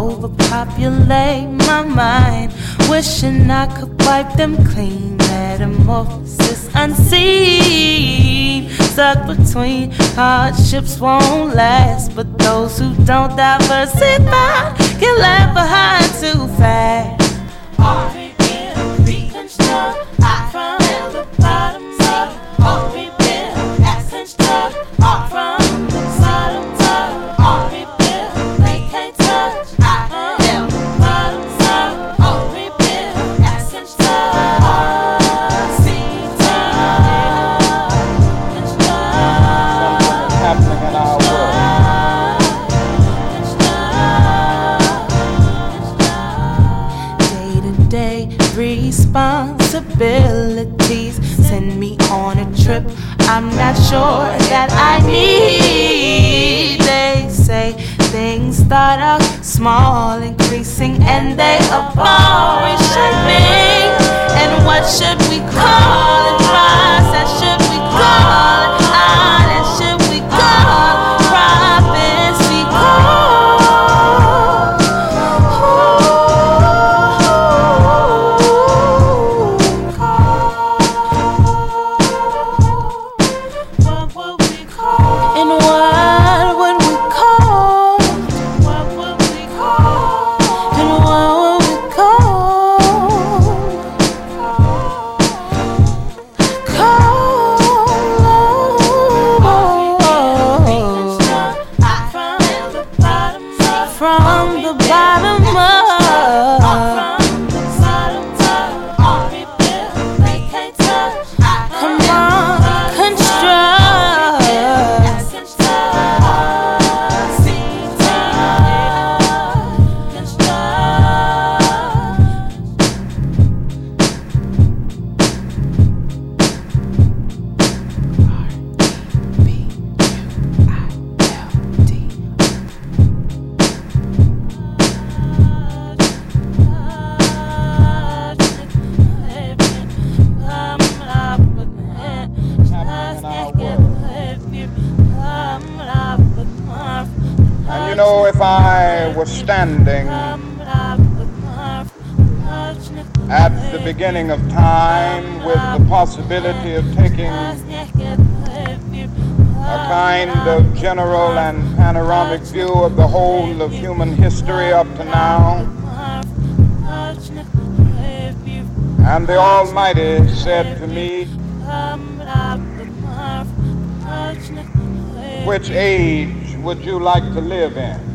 overpopulate my mind, wishing I could wipe them clean. Metamorphosis unseen, stuck between hardships won't last, but those who don't diversify get left behind too fast. Rebuild, reconstruct from the bottom up. Rebuild, reconstruct from the bottom up. Rebuild, they can't touch the bottom up. Rebuild, reconstruct. Something's happening in our world. Day-to-day responsibilities send me on a trip I'm not sure that I need. They say things start out small, increasing, and they evolve, reshaping. And what should we call it? Process should we call it? Island should we call it? Province we What would we call? And what would we call? What would we call? And what would we from the bottom up. Come on, construct. And you know, if I was standing at the beginning of time with the possibility of taking a kind of general and panoramic view of the whole of human history up to now, and the Almighty said to me, which age would you like to live in?